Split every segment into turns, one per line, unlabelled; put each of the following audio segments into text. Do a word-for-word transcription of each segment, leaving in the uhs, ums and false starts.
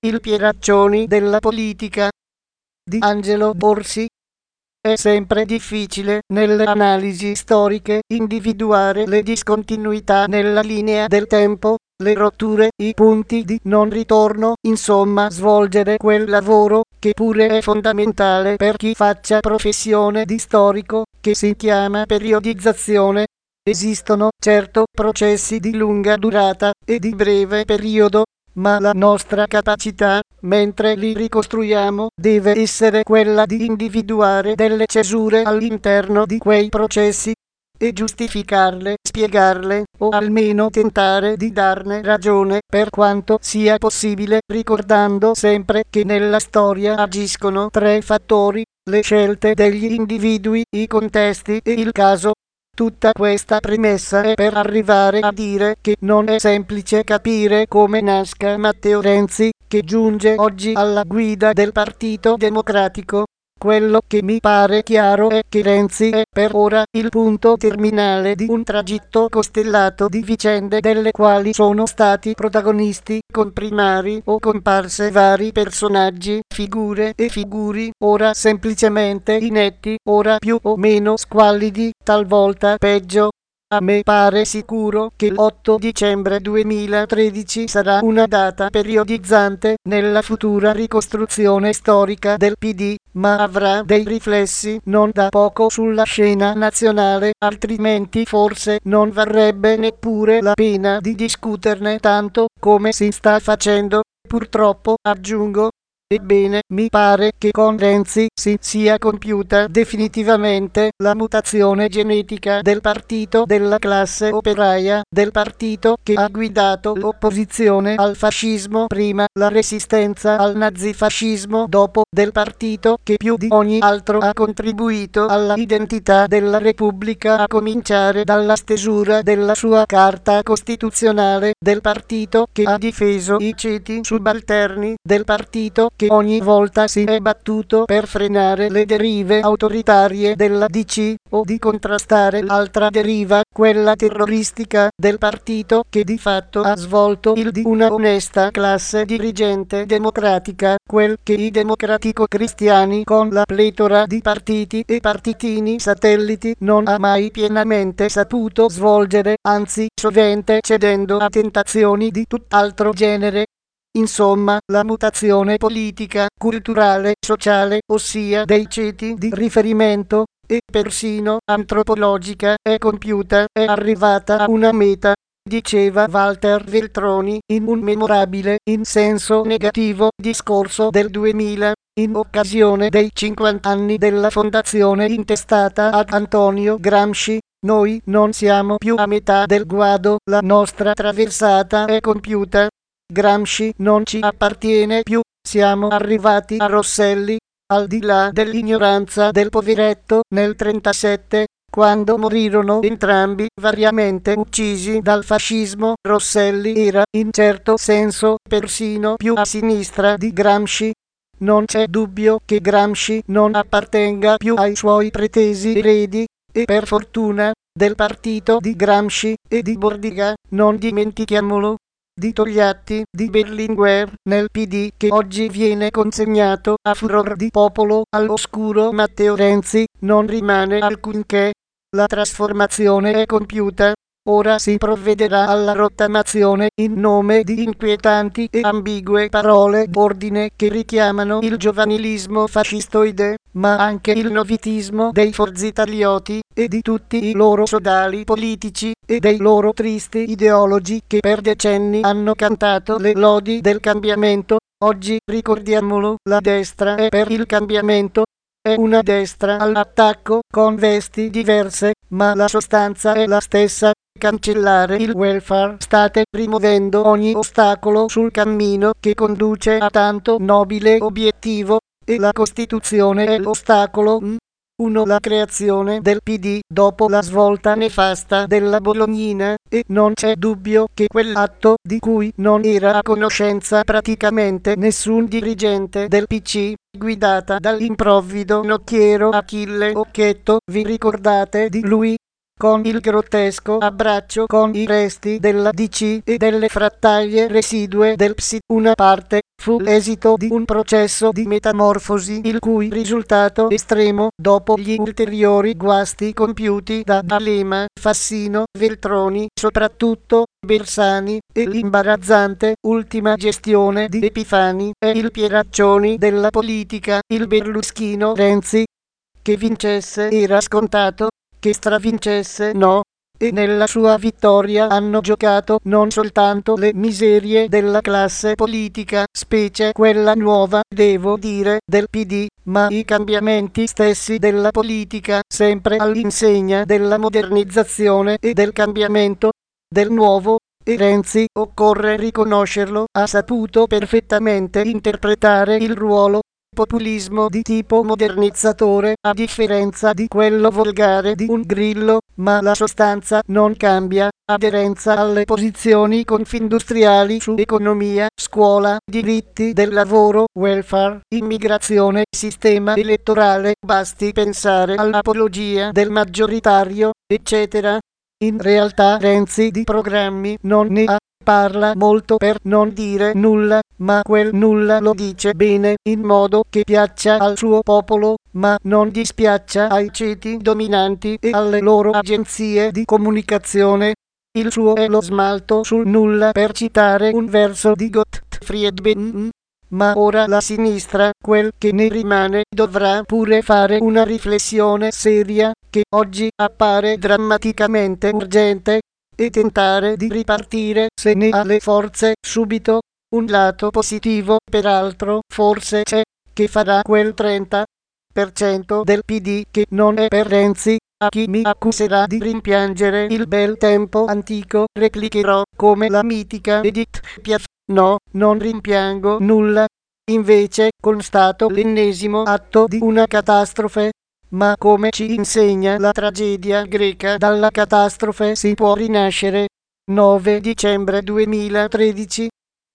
Il Pieraccioni della politica di Angelo Borsi. È sempre difficile nelle analisi storiche individuare le discontinuità nella linea del tempo, le rotture, i punti di non ritorno, insomma svolgere quel lavoro che pure è fondamentale per chi faccia professione di storico, che si chiama periodizzazione. Esistono certo processi di lunga durata e di breve periodo, ma la nostra capacità, mentre li ricostruiamo, deve essere quella di individuare delle cesure all'interno di quei processi e giustificarle, spiegarle, o almeno tentare di darne ragione per quanto sia possibile, ricordando sempre che nella storia agiscono tre fattori: le scelte degli individui, i contesti e il caso. Tutta questa premessa è per arrivare a dire che non è semplice capire come nasca Matteo Renzi, che giunge oggi alla guida del Partito Democratico. Quello che mi pare chiaro è che Renzi è per ora il punto terminale di un tragitto costellato di vicende delle quali sono stati protagonisti comprimari o comparse vari personaggi, figure e figuri, ora semplicemente inetti, ora più o meno squallidi, talvolta peggio. A me pare sicuro che l'otto dicembre duemilatredici sarà una data periodizzante nella futura ricostruzione storica del P D, ma avrà dei riflessi non da poco sulla scena nazionale, altrimenti forse non varrebbe neppure la pena di discuterne tanto come si sta facendo, purtroppo, aggiungo. Ebbene, mi pare che con Renzi si sia compiuta definitivamente la mutazione genetica del partito della classe operaia, del partito che ha guidato l'opposizione al fascismo prima, la resistenza al nazifascismo dopo, del partito che più di ogni altro ha contribuito alla identità della Repubblica, a cominciare dalla stesura della sua Carta Costituzionale, del partito che ha difeso i ceti subalterni, del partito che ogni volta si è battuto per frenare le derive autoritarie della D C o di contrastare l'altra deriva, quella terroristica, del partito che di fatto ha svolto il di una onesta classe dirigente democratica, quel che i democratico-cristiani con la pletora di partiti e partitini satelliti non ha mai pienamente saputo svolgere, anzi sovente cedendo a tentazioni di tutt'altro genere. Insomma, la mutazione politica, culturale, sociale, ossia dei ceti di riferimento, e persino antropologica, è compiuta, è arrivata a una meta, diceva Walter Veltroni in un memorabile, in senso negativo, discorso del duemila, in occasione dei cinquanta anni della fondazione intestata ad Antonio Gramsci. Noi non siamo più a metà del guado, la nostra traversata è compiuta. Gramsci non ci appartiene più, siamo arrivati a Rosselli, al di là dell'ignoranza del poveretto, nel trentasette, quando morirono entrambi variamente uccisi dal fascismo. Rosselli era, in certo senso, persino più a sinistra di Gramsci. Non c'è dubbio che Gramsci non appartenga più ai suoi pretesi eredi, e per fortuna, del partito di Gramsci e di Bordiga, non dimentichiamolo, di Togliatti, di Berlinguer, nel P D che oggi viene consegnato a furor di popolo all'oscuro Matteo Renzi, non rimane alcunché. La trasformazione è compiuta. Ora si provvederà alla rottamazione in nome di inquietanti e ambigue parole d'ordine che richiamano il giovanilismo fascistoide, ma anche il novitismo dei forzitalioti e di tutti i loro sodali politici e dei loro tristi ideologi che per decenni hanno cantato le lodi del cambiamento. Oggi, ricordiamolo, la destra è per il cambiamento. È una destra all'attacco con vesti diverse, ma la sostanza è la stessa. Cancellare il welfare, state rimuovendo ogni ostacolo sul cammino che conduce a tanto nobile obiettivo, e la Costituzione è l'ostacolo. uno La creazione del P D dopo la svolta nefasta della Bolognina, e non c'è dubbio che quell'atto, di cui non era a conoscenza praticamente nessun dirigente del P C, guidata dall'improvvido nocchiero Achille Occhetto, vi ricordate di lui? Con il grottesco abbraccio con i resti della D C e delle frattaglie residue del P S I, una parte fu l'esito di un processo di metamorfosi il cui risultato estremo, dopo gli ulteriori guasti compiuti da D'Alema, Fassino, Veltroni, soprattutto Bersani, e l'imbarazzante ultima gestione di Epifani e il Pieraccioni della politica, il Berluschino Renzi. Che vincesse era scontato, che stravincesse no. E nella sua vittoria hanno giocato non soltanto le miserie della classe politica, specie quella nuova, devo dire, del P D, ma i cambiamenti stessi della politica, sempre all'insegna della modernizzazione e del cambiamento, del nuovo. E Renzi, occorre riconoscerlo, ha saputo perfettamente interpretare il ruolo populismo di tipo modernizzatore, a differenza di quello volgare di un Grillo, ma la sostanza non cambia. Aderenza alle posizioni confindustriali su economia, scuola, diritti del lavoro, welfare, immigrazione, sistema elettorale, basti pensare all'apologia del maggioritario, eccetera. In realtà Renzi di programmi non ne ha. Parla molto per non dire nulla, ma quel nulla lo dice bene, in modo che piaccia al suo popolo, ma non dispiaccia ai ceti dominanti e alle loro agenzie di comunicazione. Il suo è lo smalto sul nulla, per citare un verso di Gottfried Benn. Ma ora la sinistra, quel che ne rimane, dovrà pure fare una riflessione seria, che oggi appare drammaticamente urgente, e tentare di ripartire, se ne ha le forze, subito. Un lato positivo, peraltro, forse c'è, che farà quel trenta per cento del P D che non è per Renzi. A chi mi accuserà di rimpiangere il bel tempo antico, replicherò, come la mitica Edith Piaf: no, non rimpiango nulla. Invece, constato l'ennesimo atto di una catastrofe. Ma come ci insegna la tragedia greca, dalla catastrofe si può rinascere. nove dicembre duemilatredici.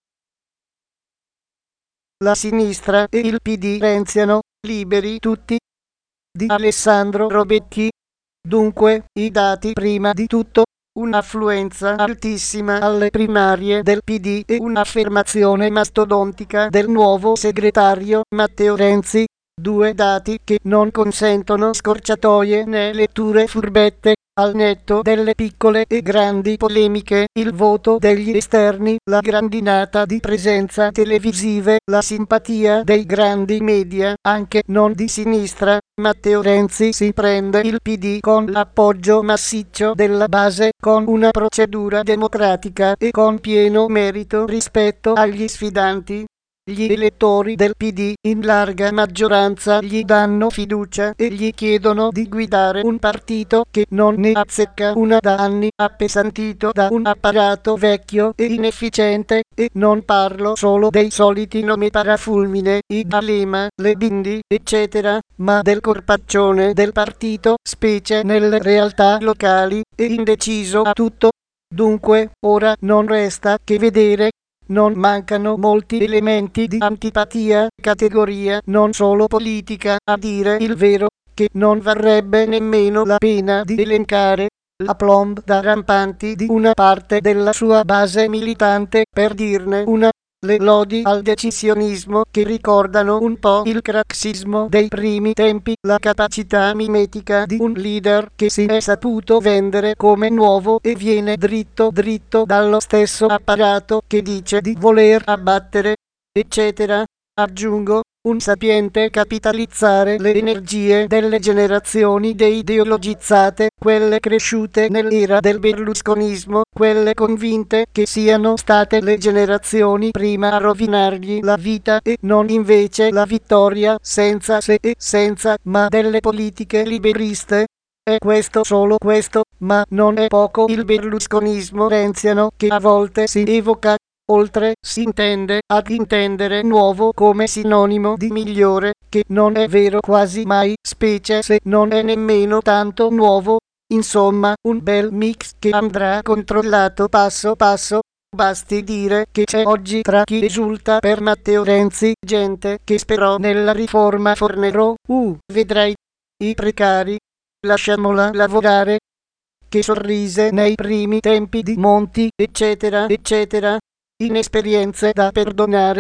La sinistra e il P D renziano, liberi tutti. Di Alessandro Robecchi. Dunque, i dati prima di tutto. Un'affluenza altissima alle primarie del P D e un'affermazione mastodontica del nuovo segretario Matteo Renzi. Due dati che non consentono scorciatoie né letture furbette, al netto delle piccole e grandi polemiche, il voto degli esterni, la grandinata di presenza televisive, la simpatia dei grandi media, anche non di sinistra. Matteo Renzi si prende il P D con l'appoggio massiccio della base, con una procedura democratica e con pieno merito rispetto agli sfidanti. Gli elettori del P D in larga maggioranza gli danno fiducia e gli chiedono di guidare un partito che non ne azzecca una da anni, appesantito da un apparato vecchio e inefficiente, e non parlo solo dei soliti nomi parafulmine, i D'Alema, le Bindi, eccetera, ma del corpaccione del partito, specie nelle realtà locali, e indeciso a tutto. Dunque, ora non resta che vedere. Non mancano molti elementi di antipatia, categoria non solo politica, a dire il vero, che non varrebbe nemmeno la pena di elencare. L'aplomb da rampanti di una parte della sua base militante, per dirne una. Le lodi al decisionismo che ricordano un po' il craxismo dei primi tempi, la capacità mimetica di un leader che si è saputo vendere come nuovo e viene dritto dritto dallo stesso apparato che dice di voler abbattere, eccetera. Aggiungo, un sapiente capitalizzare le energie delle generazioni deideologizzate, quelle cresciute nell'era del berlusconismo, quelle convinte che siano state le generazioni prima a rovinargli la vita e non invece la vittoria, senza se e senza ma, delle politiche liberiste. È questo, solo questo, ma non è poco il berlusconismo renziano che a volte si evoca. Oltre, si intende ad intendere nuovo come sinonimo di migliore, che non è vero quasi mai, specie se non è nemmeno tanto nuovo. Insomma, un bel mix che andrà controllato passo passo. Basti dire che c'è oggi tra chi esulta per Matteo Renzi gente che sperò nella riforma Fornero, uh, vedrai, i precari, lasciamola lavorare, che sorrise nei primi tempi di Monti, eccetera, eccetera. Inesperienze da perdonare,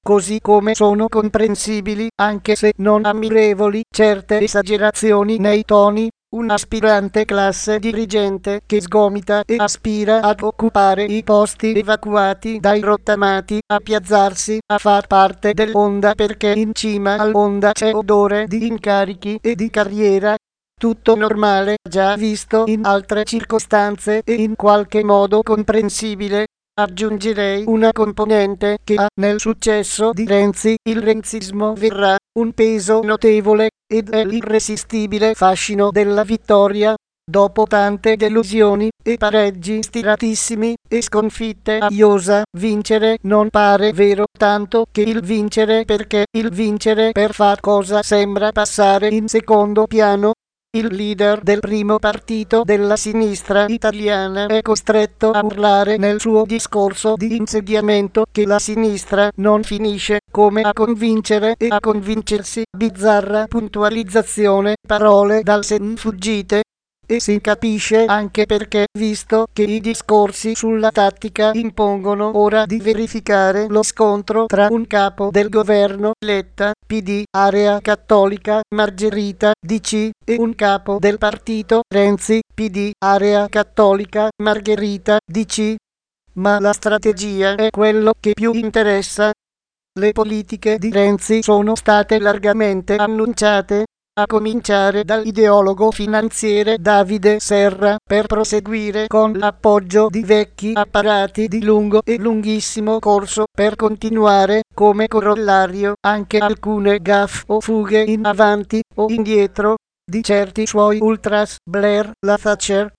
così come sono comprensibili, anche se non ammirevoli, certe esagerazioni nei toni. Un aspirante classe dirigente che sgomita e aspira ad occupare i posti evacuati dai rottamati, a piazzarsi, a far parte dell'onda perché in cima all'onda c'è odore di incarichi e di carriera. Tutto normale, già visto in altre circostanze e in qualche modo comprensibile. Aggiungerei una componente che ha nel successo di Renzi, il renzismo verrà, un peso notevole, ed è l'irresistibile fascino della vittoria. Dopo tante delusioni e pareggi stiratissimi e sconfitte a iosa, vincere non pare vero, tanto che il vincere perché il vincere per far cosa sembra passare in secondo piano. Il leader del primo partito della sinistra italiana è costretto a urlare nel suo discorso di insediamento che la sinistra non finisce come a convincere e a convincersi, bizzarra puntualizzazione, parole dal sen fuggite. E si capisce anche perché, visto che i discorsi sulla tattica impongono ora di verificare lo scontro tra un capo del governo, Letta, P D, Area Cattolica, Margherita, D C, e un capo del partito, Renzi, P D, Area Cattolica, Margherita, D C. Ma la strategia è quello che più interessa. Le politiche di Renzi sono state largamente annunciate, a cominciare dall'ideologo finanziere Davide Serra, per proseguire con l'appoggio di vecchi apparati di lungo e lunghissimo corso, per continuare, come corollario, anche alcune gaffe o fughe in avanti o indietro di certi suoi ultras, Blair, la Thatcher.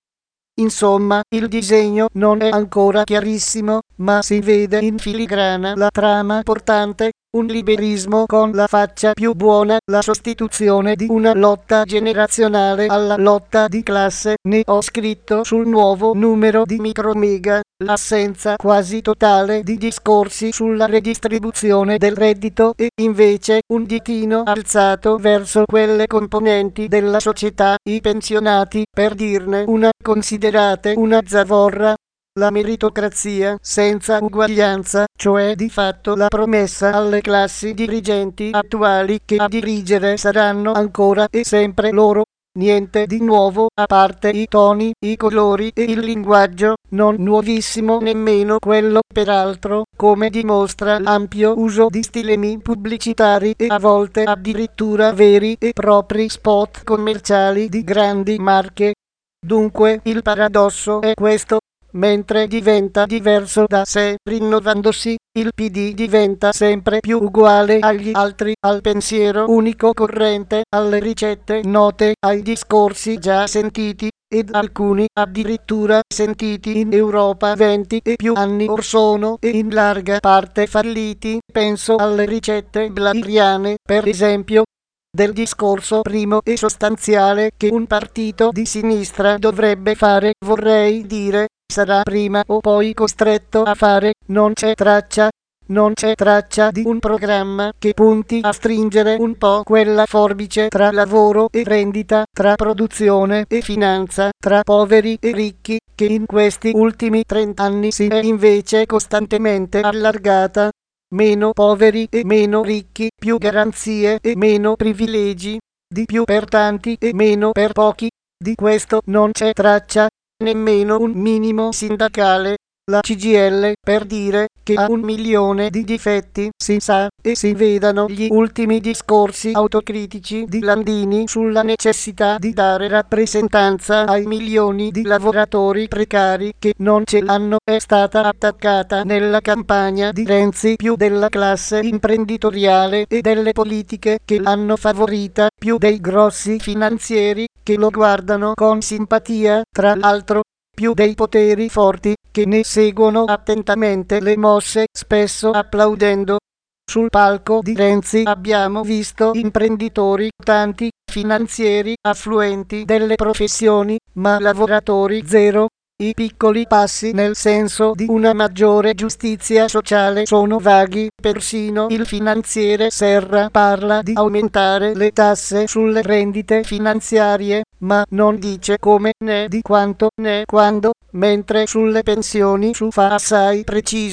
Insomma, il disegno non è ancora chiarissimo, ma si vede in filigrana la trama portante, un liberismo con la faccia più buona, la sostituzione di una lotta generazionale alla lotta di classe. Ne ho scritto sul nuovo numero di Micromega, l'assenza quasi totale di discorsi sulla redistribuzione del reddito e invece un ditino alzato verso quelle componenti della società, i pensionati, per dirne una, considerate una zavorra. La meritocrazia senza uguaglianza, cioè di fatto la promessa alle classi dirigenti attuali che a dirigere saranno ancora e sempre loro. Niente di nuovo, a parte i toni, i colori e il linguaggio, non nuovissimo nemmeno quello, peraltro, come dimostra l'ampio uso di stilemi pubblicitari e a volte addirittura veri e propri spot commerciali di grandi marche. Dunque, il paradosso è questo. Mentre diventa diverso da sé, rinnovandosi, il P D diventa sempre più uguale agli altri, al pensiero unico corrente, alle ricette note, ai discorsi già sentiti, ed alcuni addirittura sentiti in Europa venti e più anni or sono e in larga parte falliti. Penso alle ricette blairiane, per esempio, del discorso primo e sostanziale che un partito di sinistra dovrebbe fare, vorrei dire, sarà prima o poi costretto a fare. Non c'è traccia, non c'è traccia di un programma che punti a stringere un po' quella forbice tra lavoro e rendita, tra produzione e finanza, tra poveri e ricchi, che in questi ultimi trent'anni si è invece costantemente allargata. Meno poveri e meno ricchi, più garanzie e meno privilegi, di più per tanti e meno per pochi. Di questo non c'è traccia, nemmeno un minimo sindacale. La C G I L, per dire, che ha un milione di difetti, si sa, e si vedano gli ultimi discorsi autocritici di Landini sulla necessità di dare rappresentanza ai milioni di lavoratori precari che non ce l'hanno, è stata attaccata nella campagna di Renzi più della classe imprenditoriale e delle politiche che l'hanno favorita, più dei grossi finanzieri che lo guardano con simpatia, tra l'altro, più dei poteri forti che ne seguono attentamente le mosse, spesso applaudendo. Sul palco di Renzi abbiamo visto imprenditori, tanti, finanzieri, affluenti delle professioni, ma lavoratori zero. I piccoli passi nel senso di una maggiore giustizia sociale sono vaghi, persino il finanziere Serra parla di aumentare le tasse sulle rendite finanziarie, ma non dice come né di quanto né quando, mentre sulle pensioni su fa assai preciso.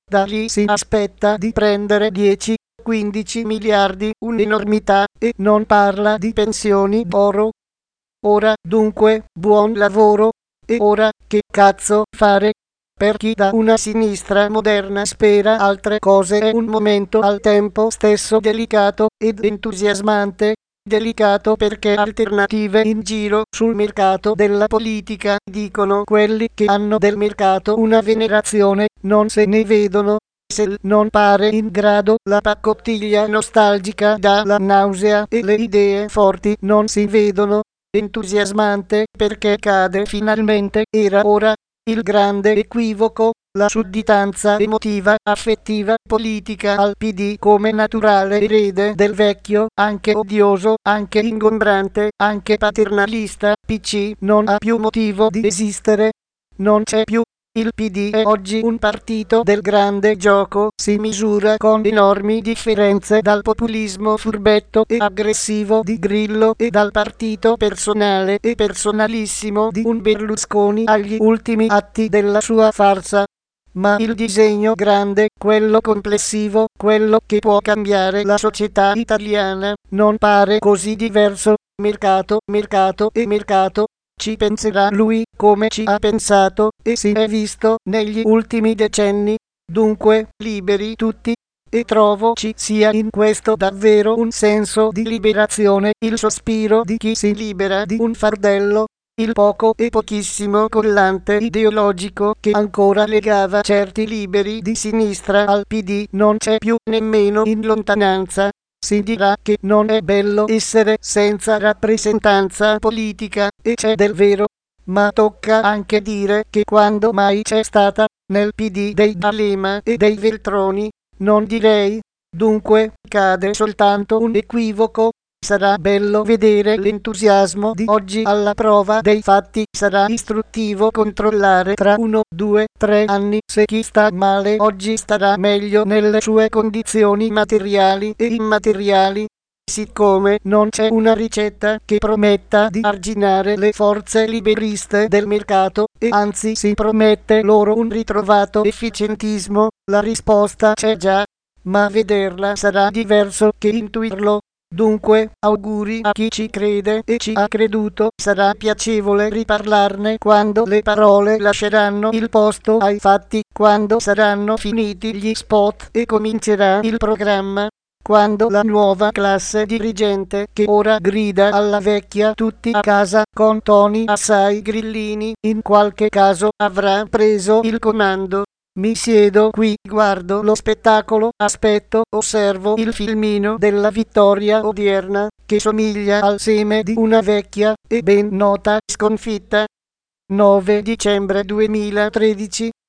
Da lì si aspetta di prendere dieci quindici miliardi, un'enormità, e non parla di pensioni d'oro. Ora, dunque, buon lavoro, e ora, che cazzo fare? Per chi da una sinistra moderna spera altre cose è un momento al tempo stesso delicato ed entusiasmante. Delicato perché alternative in giro sul mercato della politica, dicono quelli che hanno del mercato una venerazione, non se ne vedono. Se non pare in grado, la paccottiglia nostalgica dà la nausea e le idee forti non si vedono. Entusiasmante perché cade finalmente, era ora, il grande equivoco, la sudditanza emotiva, affettiva, politica al P D come naturale erede del vecchio, anche odioso, anche ingombrante, anche paternalista, P C non ha più motivo di esistere. Non c'è più. Il P D è oggi un partito del grande gioco, si misura con enormi differenze dal populismo furbetto e aggressivo di Grillo e dal partito personale e personalissimo di un Berlusconi agli ultimi atti della sua farsa. Ma il disegno grande, quello complessivo, quello che può cambiare la società italiana, non pare così diverso. Mercato, mercato e mercato. Ci penserà lui, come ci ha pensato, e si è visto negli ultimi decenni. Dunque, liberi tutti. E trovo ci sia in questo davvero un senso di liberazione, il sospiro di chi si libera di un fardello, il poco e pochissimo collante ideologico che ancora legava certi liberi di sinistra al P D non c'è più nemmeno in lontananza. Si dirà che non è bello essere senza rappresentanza politica, e c'è del vero. Ma tocca anche dire che quando mai c'è stata, nel P D dei D'Alema e dei Veltroni, non direi. Dunque, cade soltanto un equivoco. Sarà bello vedere l'entusiasmo di oggi alla prova dei fatti, sarà istruttivo controllare tra uno, due, tre anni se chi sta male oggi starà meglio nelle sue condizioni materiali e immateriali. Siccome non c'è una ricetta che prometta di arginare le forze liberiste del mercato, e anzi si promette loro un ritrovato efficientismo, la risposta c'è già, ma vederla sarà diverso che intuirlo. Dunque, auguri a chi ci crede e ci ha creduto, sarà piacevole riparlarne quando le parole lasceranno il posto ai fatti, quando saranno finiti gli spot e comincerà il programma, quando la nuova classe dirigente che ora grida alla vecchia tutti a casa con toni assai grillini, in qualche caso avrà preso il comando. Mi siedo qui, guardo lo spettacolo, aspetto, osservo il filmino della vittoria odierna, che somiglia al seme di una vecchia e ben nota sconfitta. nove dicembre duemilatredici